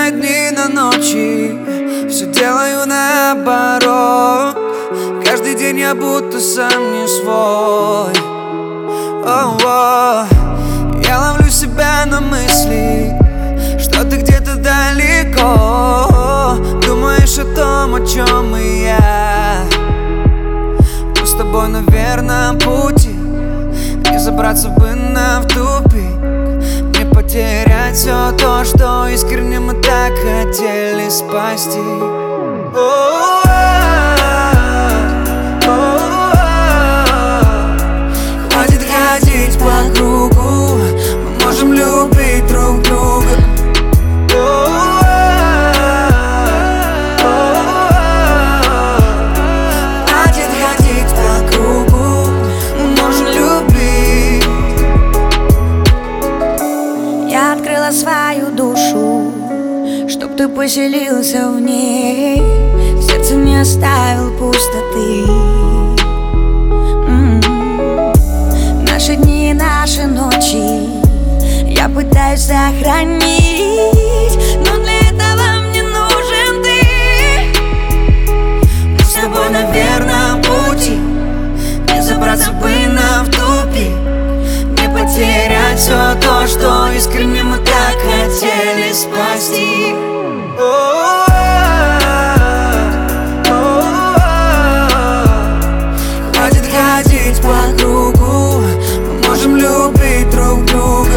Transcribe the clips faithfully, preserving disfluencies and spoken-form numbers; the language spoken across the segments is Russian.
меняя дни на ночи, все делаю наоборот. Каждый день я будто сам не свой. О-о. Я ловлю себя на мысли, что ты где-то далеко. Думаешь о том, о чем и я. Мы с тобой на верном пути, не забраться бы нам в тупик, не потерять все то, что искренне мы так хотели спасти. Хватит ходить по кругу, мы можем любить друг друга. Хватит ходить по кругу, мы можем любить. Я открыла свою душу, чтоб ты поселился в ней, в сердце не оставил пустоты. М-м-м. Наши дни и наши ночи я пытаюсь сохранить, но для этого мне нужен ты. Мы с тобой на верном пути, не забраться бы нам в тупик, не потерять все то, что искренне мы так хотели спасти. Хватит ходить по кругу, мы можем любить друг друга.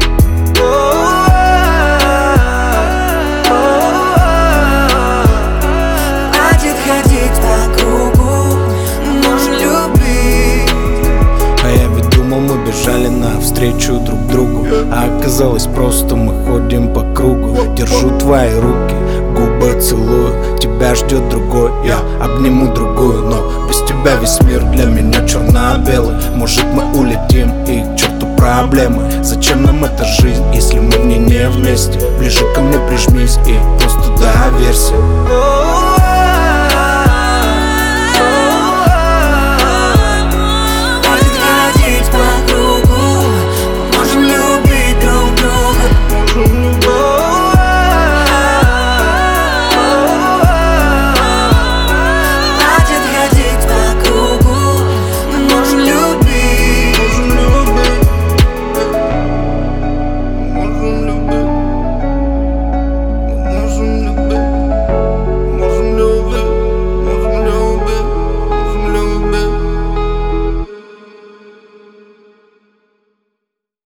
Хватит ходить по кругу, мы можем любить. А я ведь думал, мы бежали навстречу друг другу, а оказалось просто мы ходим по кругу. Держу твои руки, губы целую, тебя ждет другой, я обниму другую. Но без тебя весь мир для меня черно-белый. Может, мы улетим и к черту проблемы. Зачем нам эта жизнь, если мы в ней не вместе? Ближе ко мне прижмись и просто доверься.